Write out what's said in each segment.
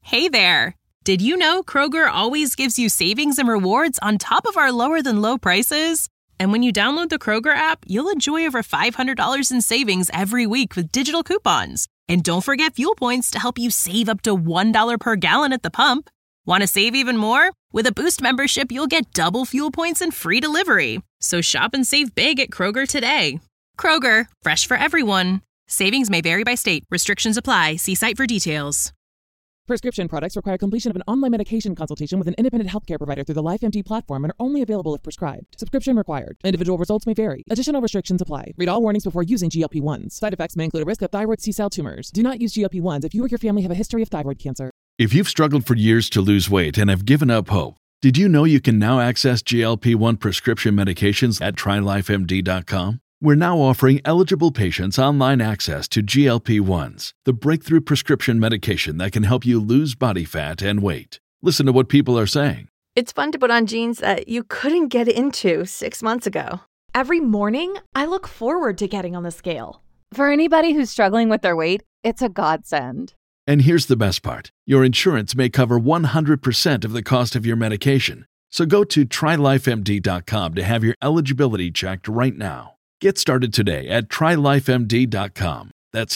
Hey there! Did you know Kroger always gives you savings and rewards on top of our lower-than-low prices? And when you download the Kroger app, you'll enjoy over $500 in savings every week with digital coupons. And don't forget fuel points to help you save up to $1 per gallon at the pump. Want to save even more? With a Boost membership, you'll get double fuel points and free delivery. So shop and save big at Kroger today. Kroger, fresh for everyone. Savings may vary by state. Restrictions apply. See site for details. Prescription products require completion of an online medication consultation with an independent healthcare provider through the LifeMD platform and are only available if prescribed. Subscription required. Individual results may vary. Additional restrictions apply. Read all warnings before using GLP-1s. Side effects may include a risk of thyroid C-cell tumors. Do not use GLP-1s if you or your family have a history of thyroid cancer. If you've struggled for years to lose weight and have given up hope, did you know you can now access GLP-1 prescription medications at TryLifeMD.com? We're now offering eligible patients online access to GLP-1s, the breakthrough prescription medication that can help you lose body fat and weight. Listen to what people are saying. It's fun to put on jeans that you couldn't get into 6 months ago. Every morning, I look forward to getting on the scale. For anybody who's struggling with their weight, it's a godsend. And here's the best part. Your insurance may cover 100% of the cost of your medication. So go to TryLifeMD.com to have your eligibility checked right now. Get started today at TryLifeMD.com. That's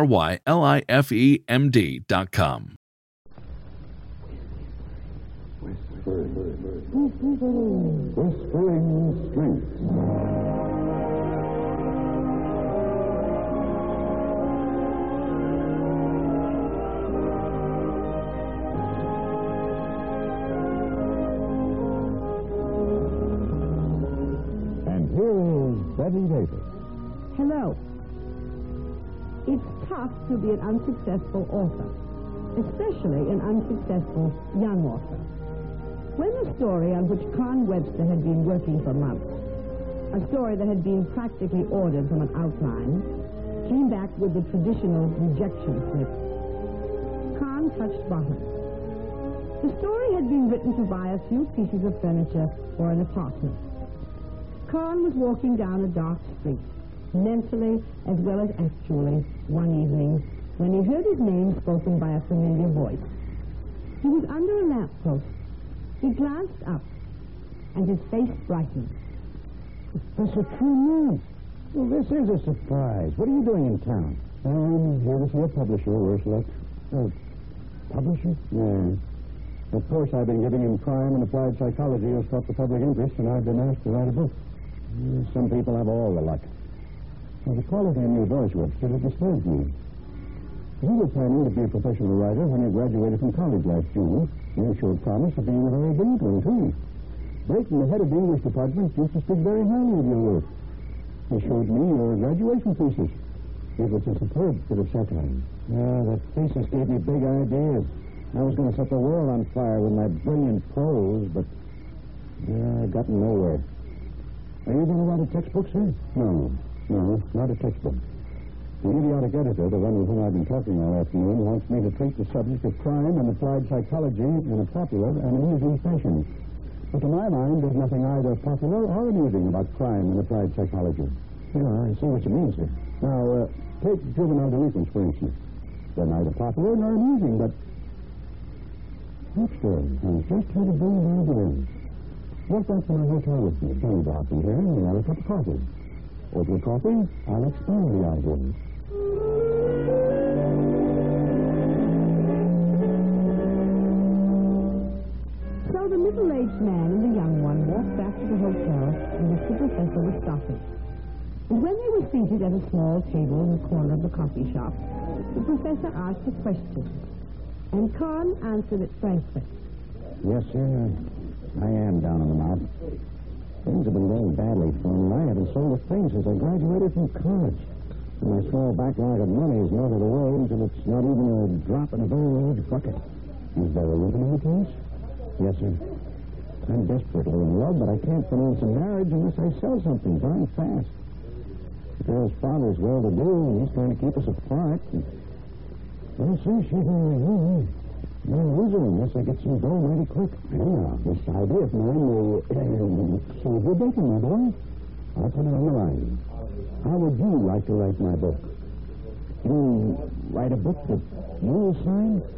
TryLifeMD.com. Whispering Streets. Betty Davis. Hello. It's tough to be an unsuccessful author, especially an unsuccessful young author. When the story on which Con Webster had been working for months, a story that had been practically ordered from an outline, came back with the traditional rejection slip, Con touched bottom. The story had been written to buy a few pieces of furniture for an apartment. Con was walking down a dark street, mentally as well as actually, one evening, when he heard his name spoken by a familiar voice. He was under a lamppost. He glanced up, and his face brightened. Professor Truman. Well, this is a surprise. What are you doing in town? I'm here to see a publisher, Ursula. Publisher? Yeah. The course I've been giving in crime and applied psychology has caught the public interest, and I've been asked to write a book. Some people have all the luck. Well, the quality in your voice, Webster, it disturbs me. You were planning to be a professional writer when you graduated from college last June. You showed promise of being a very good one, too. Brayton, the head of the English department, used to speak very highly of your work. He showed me your graduation thesis. It was a superb bit of satire. Yeah, that thesis gave me big ideas. I was going to set the world on fire with my brilliant prose, but I got nowhere. Are you going to write a textbook, sir? No, not a textbook. The idiotic editor, the one with whom I've been talking all afternoon, wants me to treat the subject of crime and applied psychology in a popular and amusing fashion. But to my mind, there's nothing either popular or amusing about crime and applied psychology. Yeah, I see what you mean, sir. Now, take juvenile delinquents, for instance. They're neither popular nor amusing, but... Webster, I just had a bring my doings. Walk back to my hotel with me. Johnny Dawson here, and we'll have a cup of coffee. Over the coffee, I'll explain the idea. So the middle-aged man and the young one walked back to the hotel in which the professor was stopping. And when they were seated at a small table in the corner of the coffee shop, the professor asked a question. And Con answered it frankly. Yes, sir. I am down on the mouth. Things have been going badly for me. I haven't sold a thing since I graduated from college. And my small backlog of money is melted away until it's not even a drop in a very large bucket. Is there a rhythm in the case? Yes, sir. I'm desperately in love, but I can't finance a marriage unless I sell something darn fast. The girl's father's well-to-do, and he's trying to keep us apart. Well, sir, she's no loser unless I get some dough mighty quick. Anyhow, this idea of mine will save your bacon, my boy. I'll put it on the line. How would you like to write my book? You write a book that you will sign?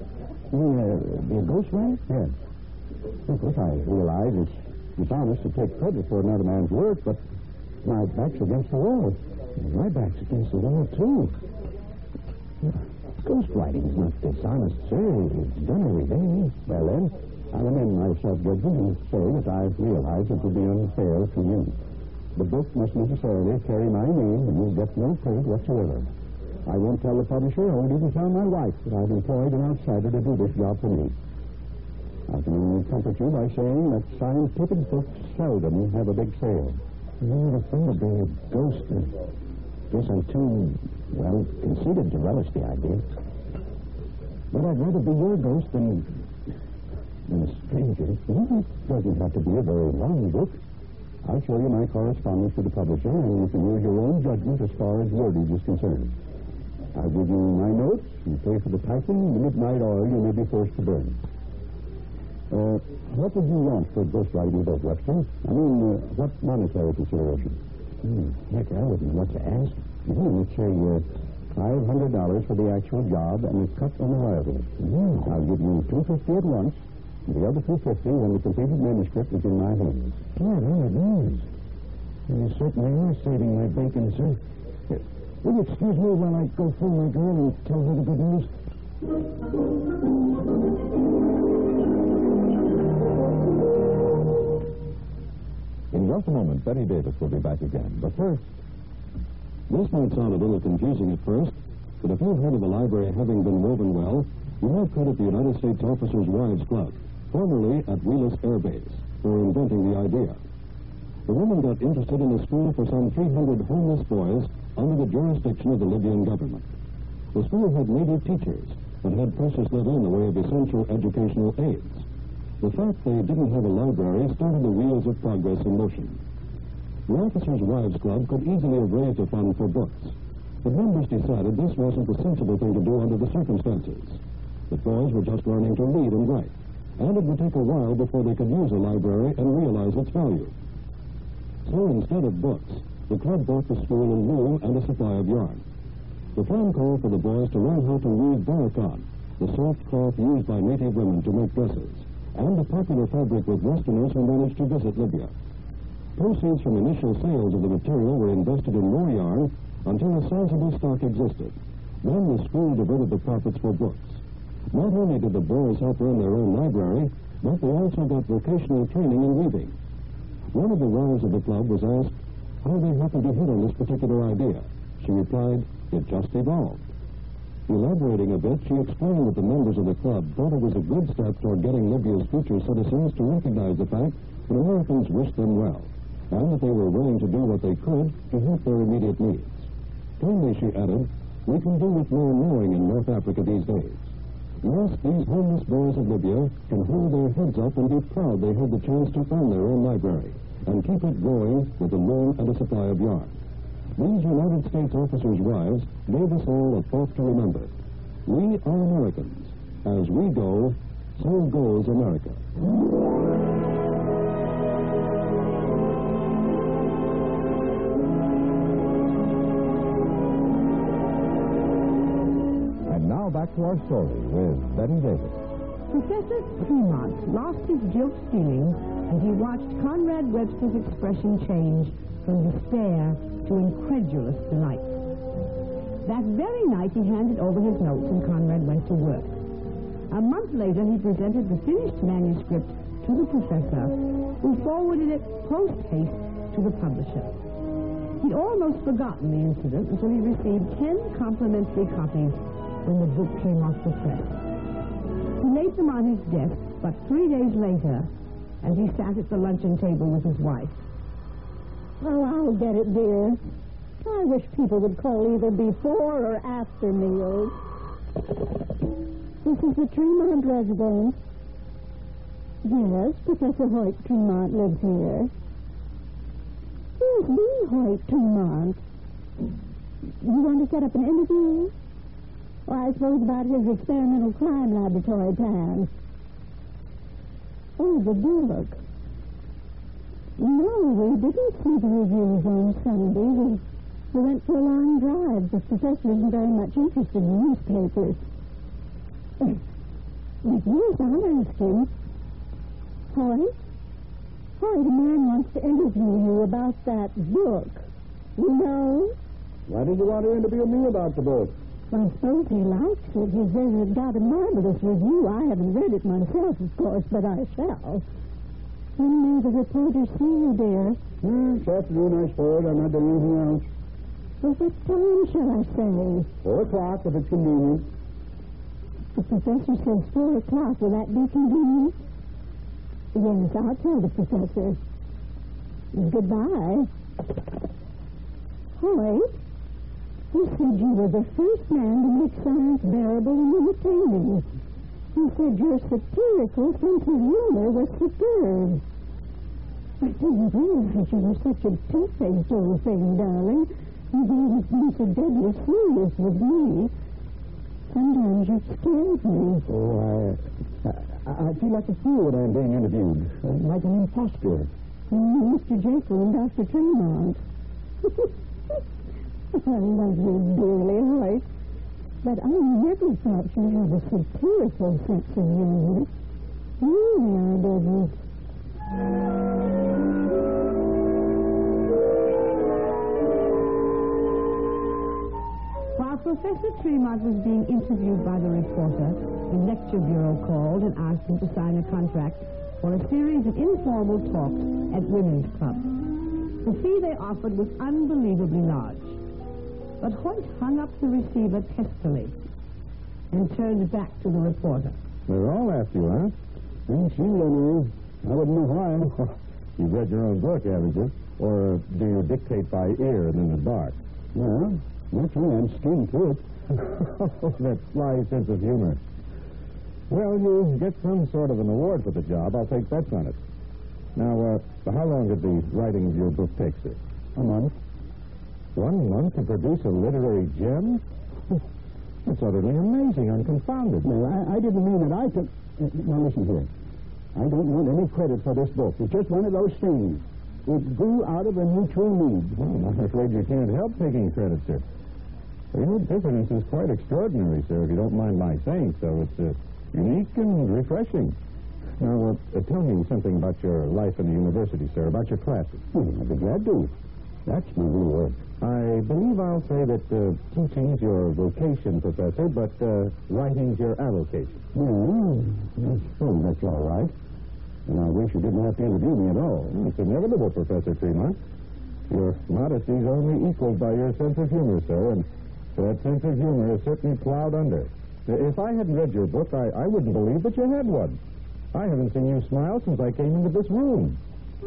You mean, be a ghostwriter? Yes. Of course, I realize it's dishonest to take credit for another man's work, but my back's against the wall. My back's against the wall, too. Ghostwriting is not dishonest, sir. It's done every day. Well, then, I'll amend my self-judgment and say that I've realized it would be unfair to you. The book must necessarily carry my name, and you'll get no credit whatsoever. I won't tell the publisher. I won't even tell my wife that I've employed an outsider to do this job for me. I can only comfort you by saying that scientific books seldom have a big sale. I'm not afraid of being a ghost. I guess I'm too, well, conceited to relish the idea. But I'd rather be your ghost than a stranger. Well, it doesn't have to be a very long book. I'll show you my correspondence with the publisher, and you can use your own judgment as far as wordage is concerned. I'll give you my notes, you pay for the typing, the midnight oil you may be forced to burn. What would you want for ghostwriting book, Webster? I mean, what monetary consideration? Heck, I wouldn't know what to ask. Let's say $500 for the actual job and a cut on the royalties. I'll give you $250 at once, and the other $250 when the completed manuscript is in my hands. Yeah, it is. You certainly are saving my bacon, sir. Will you excuse me while I go phone my girl and tell her the good news? In just a moment, Betty Davis will be back again. But first, this might sound a little confusing at first, but if you've heard of a library having been woven well, you might credit the United States Officers' Wives Club, formerly at Wheelus Air Base, for inventing the idea. The woman got interested in a school for some 300 homeless boys under the jurisdiction of the Libyan government. The school had native teachers, but had precious little in the way of essential educational aids. The fact they didn't have a library started the wheels of progress in motion. The Officers' Wives Club could easily have raised a fund for books, but members decided this wasn't the sensible thing to do under the circumstances. The boys were just learning to read and write, and it would take a while before they could use a library and realize its value. So instead of books, the club bought the school a loom and a supply of yarn. The plan called for the boys to learn how to weave baracon, the soft cloth used by native women to make dresses, and a popular fabric with Westerners who managed to visit Libya. Proceeds from initial sales of the material were invested in more yarn until a sizable stock existed. Then the school diverted the profits for books. Not only did the boys help run their own library, but they also got vocational training in weaving. One of the wives of the club was asked how they happened to hit on this particular idea. She replied, "It just evolved." Elaborating a bit, she explained that the members of the club thought it was a good step toward getting Libya's future citizens to recognize the fact that Americans wished them well, and that they were willing to do what they could to help their immediate needs. Plainly, she added, we can do with more knowing in North Africa these days. Yes, these homeless boys of Libya can hold their heads up and be proud they had the chance to own their own library and keep it going with a loan and a supply of yarn. These United States officers' wives gave us all a thought to remember. We are Americans. As we go, so goes America. And now back to our story with Betty Davis. Professor Tremont lost his gilt feeling as he watched Conrad Webster's expression change from despair to incredulous delight. That very night he handed over his notes and Conrad went to work. A month later he presented the finished manuscript to the professor, who forwarded it post-haste to the publisher. He'd almost forgotten the incident until he received 10 complimentary copies when the book came off the press. He laid them on his desk, but 3 days later, as he sat at the luncheon table with his wife. Oh, I'll get it, dear. I wish people would call either before or after meals. This is the Tremont residence. Yes, Professor Hoyt Tremont lives here. Who's the Hoyt Tremont? You want to set up an interview? Well, I suppose about his experimental crime laboratory plans. Oh, the book. No, we didn't see the reviews on Sunday. We went for a long drive. The professor isn't very much interested in newspapers. Yes, I'll ask him. Hoyt? Hoyt, a man wants to interview you about that book. You know? Why did you want to interview me about the book? I suppose he likes it. He says it got a marvelous review. I haven't read it myself, of course, but I shall. When may the reporter see you, dear? This afternoon, I suppose. I'm not doing anything else. Well, what time shall I say? 4 o'clock, if it's convenient. The professor says 4 o'clock. Will that be convenient? Yes, I'll tell the professor. Goodbye. Hoyt, he said you were the first man to make science bearable and entertaining. He said your satirical sense of humor was superb. I didn't realize you were such a two-faced old thing, darling. You didn't be so deadly serious with me. Sometimes you scared me. Oh, I feel like a fool when I'm being interviewed. Like an imposter. Mr. Jekyll and Dr. Tremont. I love you dearly, Hoyt. But I never thought you had a satirical sense of humor. Really, I didn't. While Professor Tremont was being interviewed by the reporter, the lecture bureau called and asked him to sign a contract for a series of informal talks at women's clubs. The fee they offered was unbelievably large. But Hoyt hung up the receiver testily and turned back to the reporter. They're all after you, huh? Ain't you, Leonard? I wouldn't know why. You've read your own book, haven't you? Or do you dictate by ear and in the dark? Well, naturally, I'm skinned to it. That sly sense of humor. Well, you get some sort of an award for the job. I'll take bets on it. Now, how long did the writing of your book take, sir? A month. 1 month to produce a literary gem? It's utterly amazing. I'm confounded. No, I didn't mean that I took... Now, listen here. I don't want any credit for this book. It's just one of those things. It grew out of a mutual need. Well, I'm afraid you can't help taking credit, sir. Your difference is quite extraordinary, sir, if you don't mind my saying so. It's unique and refreshing. Now, tell me something about your life in the university, sir, about your classes. I'd be glad to. That's my real work. I believe I'll say that teaching's your vocation, Professor, but writing's your avocation. Well, I suppose that's all right. And I wish you didn't have to interview me at all. It's inevitable, Professor Tremont. Your modesty's only equaled by your sense of humor, sir, and that sense of humor is certainly plowed under. If I hadn't read your book, I wouldn't believe that you had one. I haven't seen you smile since I came into this room.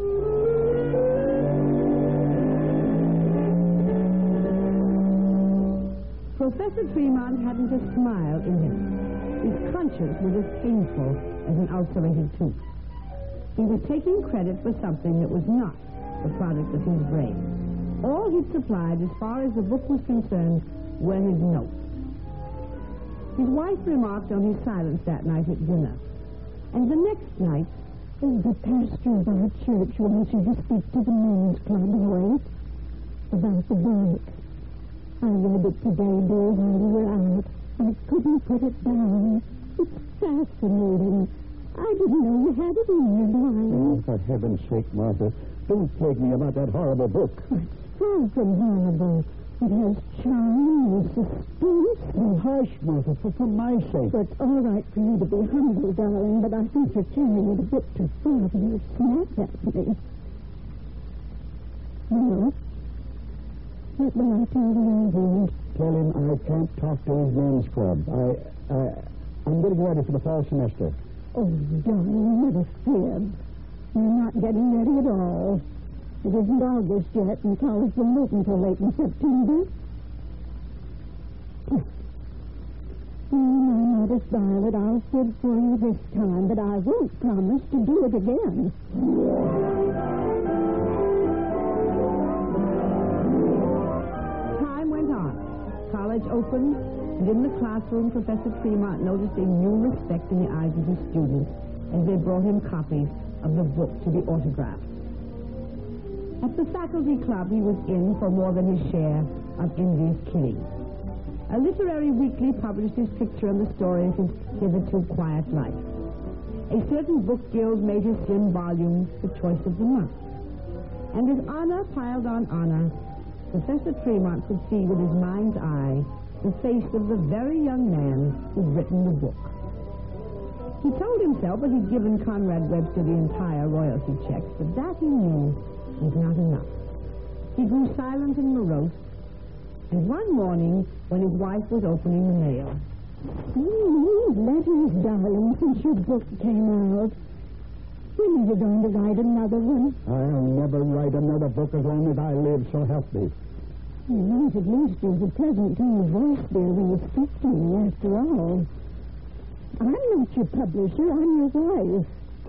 Professor Tremont hadn't a smile in him. His conscience was as painful as an ulcerated tooth. He was taking credit for something that was not the product of his brain. All he'd supplied, as far as the book was concerned, were his notes. His wife remarked on his silence that night at dinner. And the next night... The pastor of our church wants you to speak to the men's club, Hoyt, about the book. I read it today, dear, while you were out. I couldn't put it down. It's fascinating. I didn't know you had it in your mind. Oh, for heaven's sake, Martha, don't plague me about that horrible book. It's far from horrible. It has charm and suspense. Oh, hush, Martha, for my sake. It's all right for you to be humble, darling, but I think you're carrying it a bit too far when you snap at me. Well, what will I tell the Reverend? Tell him I can't talk to his men's club. I'm getting ready for the fall semester. Oh, darling, what a fib. You're not getting ready at all. It isn't August yet, and college won't open until late in September. My modest Violet, I'll fib for you this time, but I won't promise to do it again. Time went on. College opened, and in the classroom, Professor Tremont noticed a new respect in the eyes of his students as they brought him copies of the book to be autographed. At the faculty club, he was in for more than his share of envious kidding. A literary weekly published his picture on the story of his hitherto quiet life. A certain book guild made his slim volume the choice of the month. And as honor piled on honor, Professor Tremont could see with his mind's eye the face of the very young man who'd written the book. He told himself that he'd given Conrad Webster the entire royalty checks, but that, he knew, was not enough. He grew silent and morose, and one morning, when his wife was opening the mail... Letters, darling, since your book came out. When are you going to write another one? I'll never write another book as long as I live, so help me. You might at least use a pleasant tone of voice there when you speak to me, after all. I'm not your publisher, I'm your wife.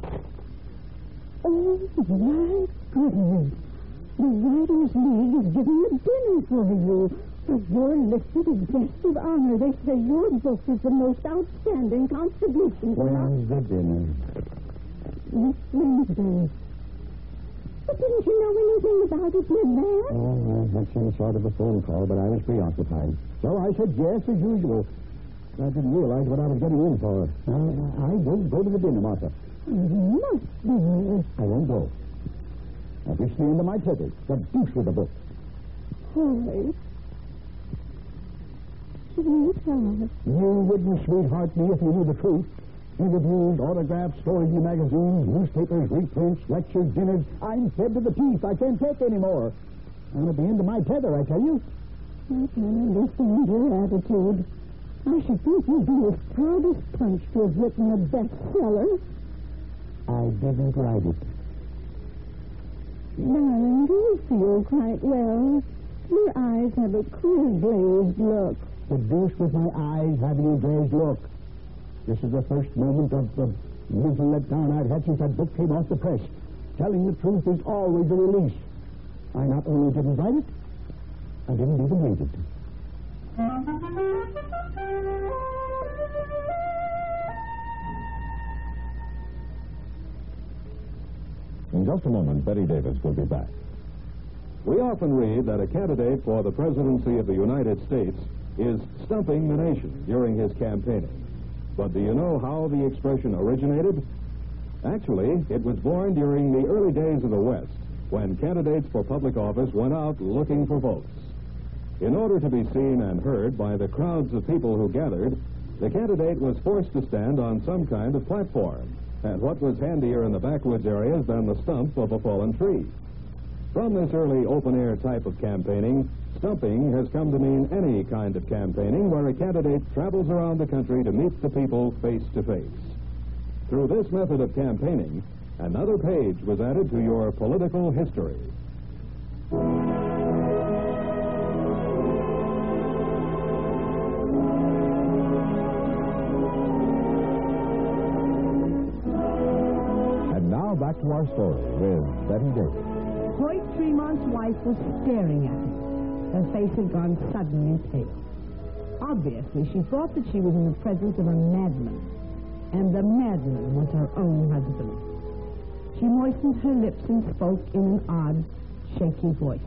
Oh, my goodness. The Writers' League is giving a dinner for you. You're listed as guest of honor. They say your book is the most outstanding contribution. When's the dinner? Next Wednesday. But didn't you know anything about it, did that? Oh, I had some sort of a phone call, but I was preoccupied. So I said yes, as usual. I didn't realize what I was getting in for. I won't go to the dinner, Martha. You must be. I won't go. I'll be staying to my tether. The deuce with the book. Horace. Sweetheart. You wouldn't sweetheart me if you knew the truth. You reviewed, autographs, stories in magazines, newspapers, reprints, lectures, dinners. I'm fed to the teeth. I can't take any more. I'm at the end of my tether, I tell you. I can understand your attitude. I should think you'd be as proud as Punch to have written a bestseller. I didn't write it. Darling, do you feel quite well? Your eyes have a queer glazed look. The deuce with my eyes having a glazed look. This is the first moment of the mental letdown I've had since that book came off the press. Telling the truth is always a release. I not only didn't write it, I didn't even read it. In just a moment, Betty Davis will be back. We often read that a candidate for the presidency of the United States is stumping the nation during his campaigning. But do you know how the expression originated? Actually, it was born during the early days of the West, when candidates for public office went out looking for votes. In order to be seen and heard by the crowds of people who gathered, the candidate was forced to stand on some kind of platform. And what was handier in the backwoods areas than the stump of a fallen tree? From this early open-air type of campaigning, stumping has come to mean any kind of campaigning where a candidate travels around the country to meet the people face to face. Through this method of campaigning, another page was added to your political history. And now back to our story with Betty Davis. Hoyt Tremont's wife was staring at him. Her face had gone suddenly pale. Obviously, she thought that she was in the presence of a madman, and the madman was her own husband. She moistened her lips and spoke in an odd, shaky voice.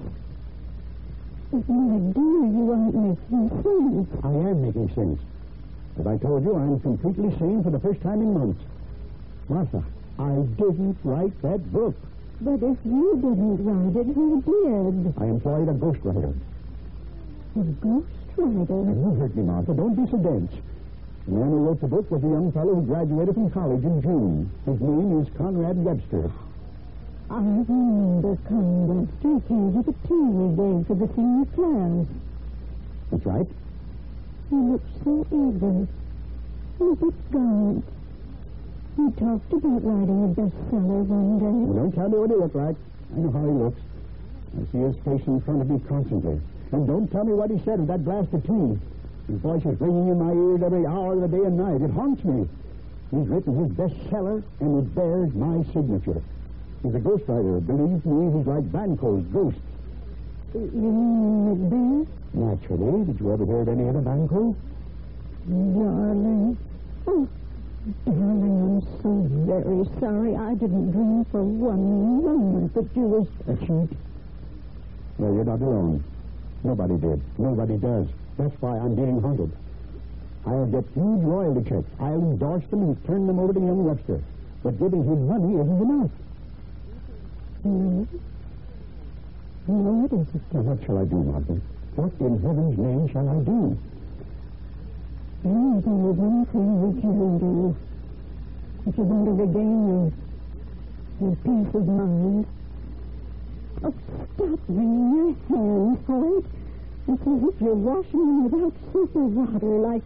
My dear, you aren't making sense. I am making sense. As I told you, I'm completely sane for the first time in months. Martha, I didn't write that book. But if you didn't write it, who did? I employed a ghostwriter. A ghostwriter? You heard me, Martha. Don't be so dense. The man who wrote the book was a young fellow who graduated from college in June. His name is Conrad Webster. I remember Conrad. He came to the tea we gave for the senior class. That's right. He looked so eager. Look at God. He talked about writing a bestseller one day. Well, don't tell me what he looked like. I know how he looks. I see his face in front of me constantly. And don't tell me what he said at that blasted tea. His voice is ringing in my ears every hour of the day and night. It haunts me. He's written his bestseller, and it bears my signature. He's a ghostwriter. Believe me, he's like Banquo's ghost. You mean Macbeth? Naturally. Did you ever hear of any other Banquo? Darling. Oh, darling, I'm so very sorry. I didn't dream for one moment that you was... A cheat? Well, you're not alone. Nobody did. Nobody does. That's why I'm being haunted. I'll get huge royalty checks. I'll endorse them and turn them over to young Webster. But giving him money isn't enough. No. No, it isn't. Now, what shall I do, Margaret? What in heaven's name shall I do? There's only one thing we can do. If you're going to regain your peace of mind. Oh, stop wringing your hands, Hoyt. It's as if you're washing them without soap or water, like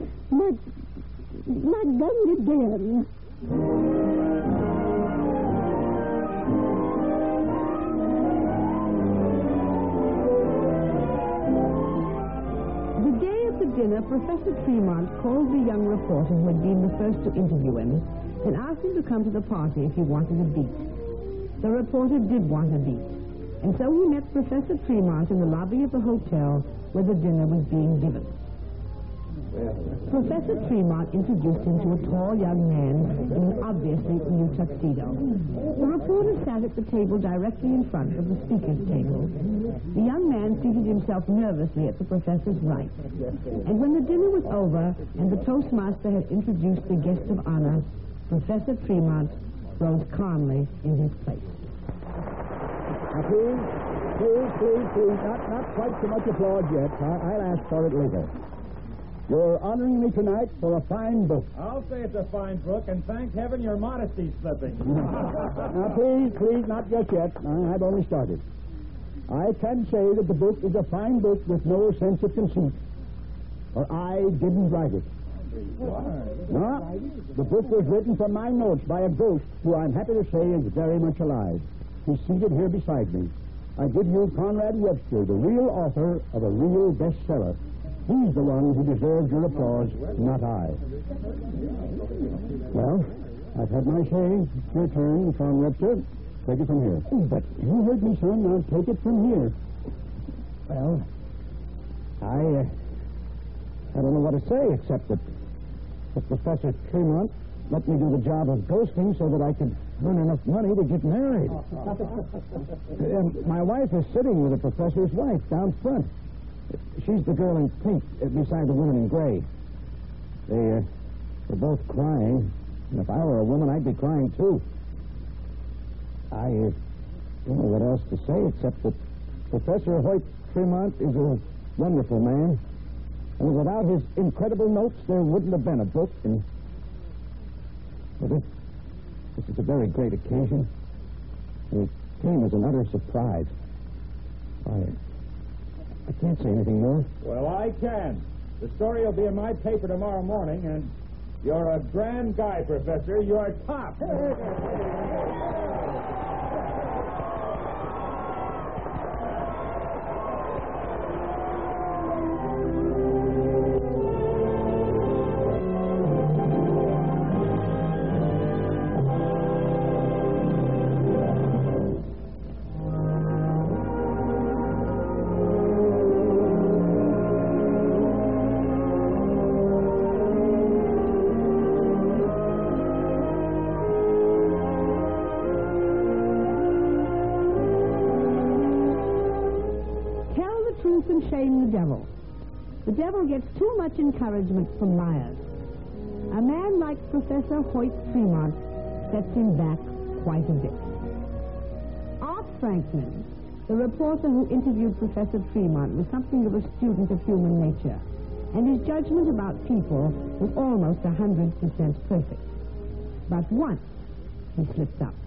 Gunga Din. The day of the dinner, Professor Tremont called the young reporter who had been the first to interview him and asked him to come to the party if he wanted a beat. The reporter did want a beat, and so he met Professor Tremont in the lobby of the hotel where the dinner was being given. Professor Tremont introduced him to a tall young man in an obviously new tuxedo. The reporter sat at the table directly in front of the speaker's table. The young man seated himself nervously at the professor's right. And when the dinner was over and the toastmaster had introduced the guest of honor, Professor Tremont rose calmly in his place. Now, please. Not quite so much applause yet. I'll ask for it later. You're honoring me tonight for a fine book. I'll say it's a fine book, and thank heaven your modesty's slipping. Now, please, not just yet. I've only started. I can say that the book is a fine book with no sense of conceit, for I didn't write it. No, the book was written from my notes by a ghost who I'm happy to say is very much alive. He's seated here beside me. I give you Conrad Webster, the real author of a real bestseller. He's the one who deserves your applause, not I. Well, I've had my say. It's your turn, Con Webster. Take it from here. But you heard me, son. Now take it from here. Well, I don't know what to say except that Professor Tremont let me do the job of ghosting so that I could earn enough money to get married. My wife is sitting with the professor's wife down front. She's the girl in pink beside the woman in gray. They're both crying. And if I were a woman, I'd be crying, too. I don't know what else to say except that Professor Hoyt Tremont is a wonderful man. And without his incredible notes, there wouldn't have been a book. And this is a very great occasion. It came as an utter surprise. I can't say anything more. Well, I can. The story will be in my paper tomorrow morning, and you're a grand guy, Professor. You're top. And shame the devil. The devil gets too much encouragement from liars. A man like Professor Hoyt Tremont sets him back quite a bit. Art Franklin, the reporter who interviewed Professor Tremont, was something of a student of human nature, and his judgment about people was almost 100% perfect. But once he slipped up.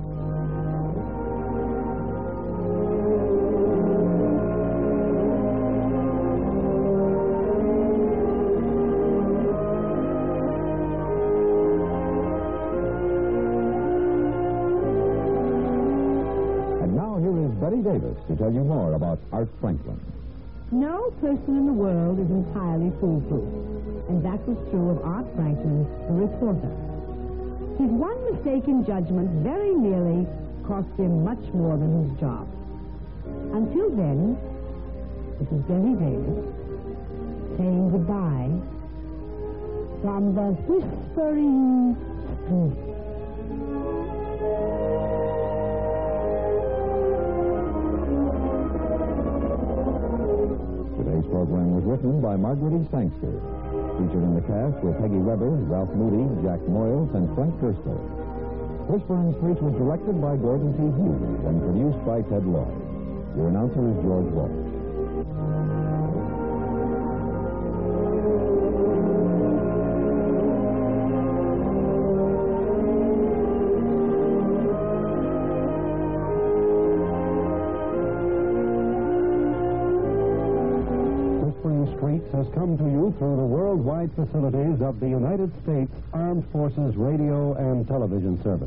Betty Davis to tell you more about Art Franklin. No person in the world is entirely foolproof, and that was true of Art Franklin, the reporter. His one mistake in judgment very nearly cost him much more than his job. Until then, this is Betty Davis saying goodbye from the Whispering Street. Today's program was written by Margaret E. Sangster. Featured in the cast were Peggy Weber, Ralph Moody, Jack Moyles, and Frank Gerstle. Whispering Streets was directed by Gordon T. Hughes and produced by Ted Lloyd. Your announcer is George Walsh. Has come to you through the worldwide facilities of the United States Armed Forces Radio and Television Service.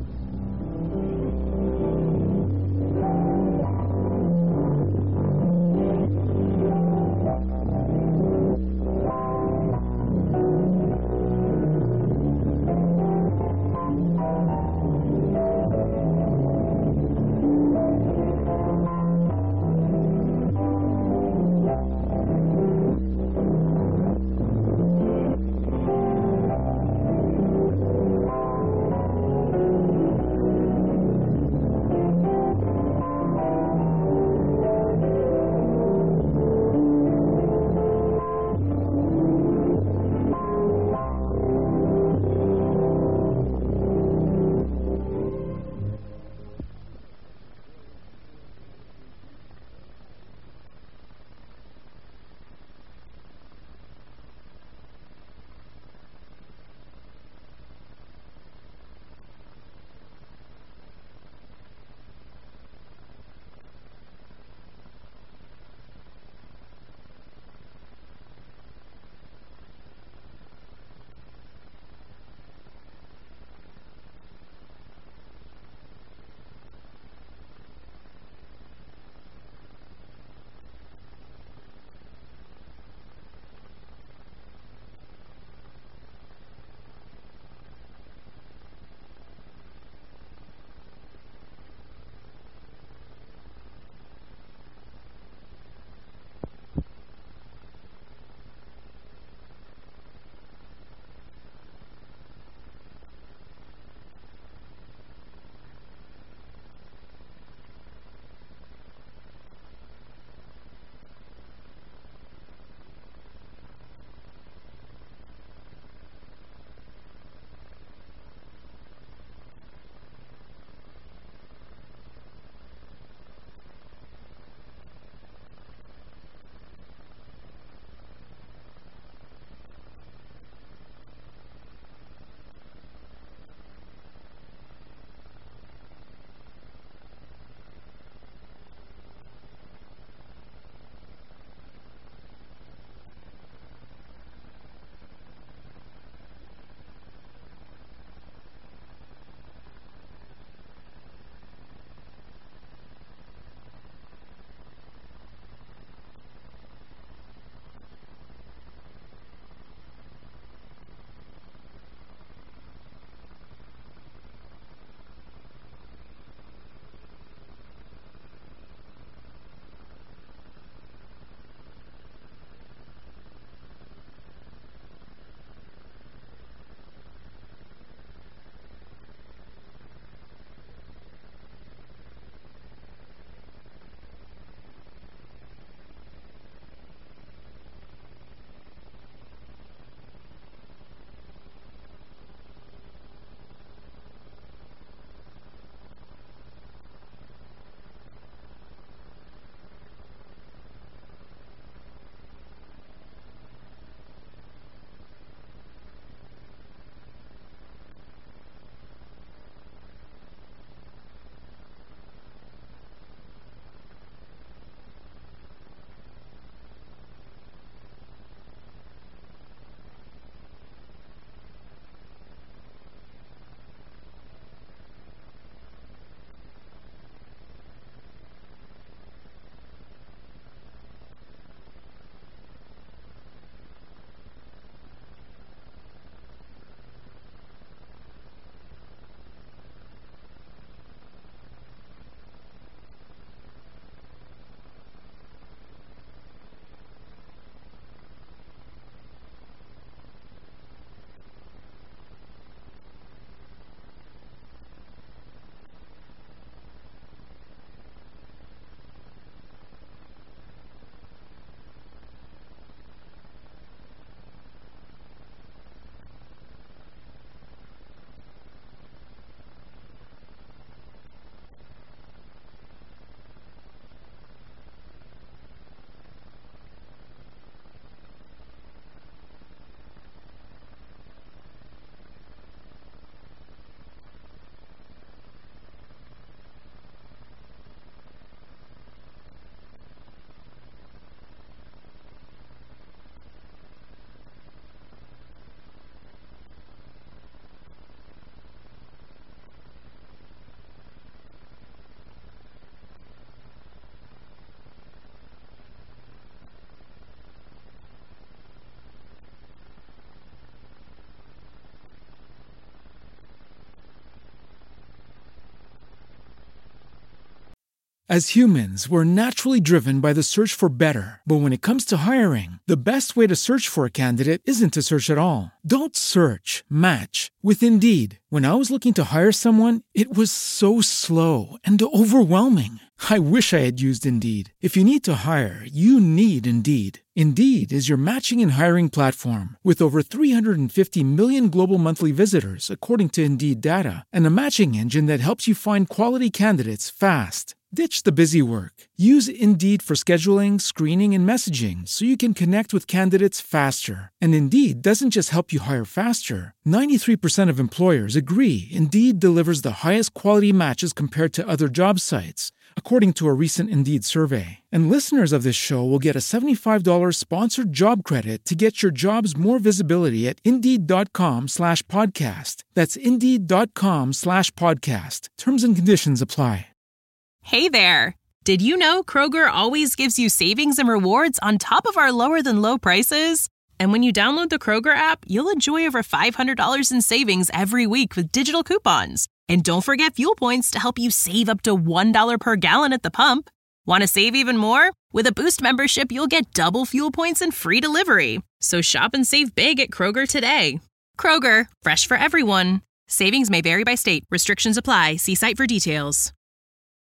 As humans, we're naturally driven by the search for better. But when it comes to hiring, the best way to search for a candidate isn't to search at all. Don't search, match with Indeed. When I was looking to hire someone, it was so slow and overwhelming. I wish I had used Indeed. If you need to hire, you need Indeed. Indeed is your matching and hiring platform with over 350 million global monthly visitors, according to Indeed data, and a matching engine that helps you find quality candidates fast. Ditch the busy work. Use Indeed for scheduling, screening, and messaging so you can connect with candidates faster. And Indeed doesn't just help you hire faster. 93% of employers agree Indeed delivers the highest quality matches compared to other job sites, according to a recent Indeed survey. And listeners of this show will get a $75 sponsored job credit to get your jobs more visibility at Indeed.com/podcast. That's Indeed.com/podcast. Terms and conditions apply. Hey there! Did you know Kroger always gives you savings and rewards on top of our lower-than-low prices? And when you download the Kroger app, you'll enjoy over $500 in savings every week with digital coupons. And don't forget fuel points to help you save up to $1 per gallon at the pump. Want to save even more? With a Boost membership, you'll get double fuel points and free delivery. So shop and save big at Kroger today. Kroger, fresh for everyone. Savings may vary by state. Restrictions apply. See site for details.